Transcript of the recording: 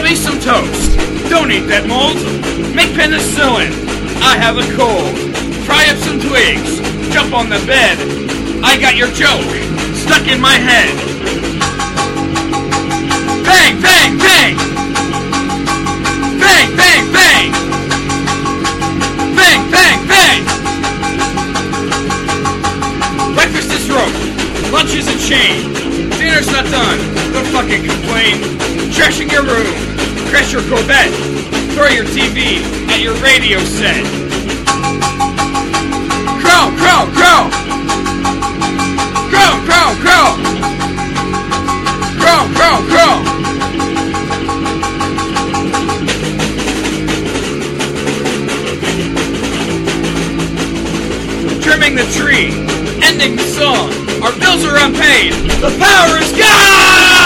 me some toast. Don't eat that mold. Make penicillin. I have a cold. Fry up some twigs. Jump on the bed. I got your joke stuck in my head. Bang, bang, bang. Bang, bang, bang. Bang, bang, bang. Breakfast is rope. Lunch is a chain. Dinner's not done. Don't fucking complain. Trashing your room. Crash your Corvette. Throw your TV at your radio set. Crow, crow, crow. Crow, crow, crow. Crow, crow, crow. Trimming the tree. Ending the song. Our bills are unpaid. The power is gone!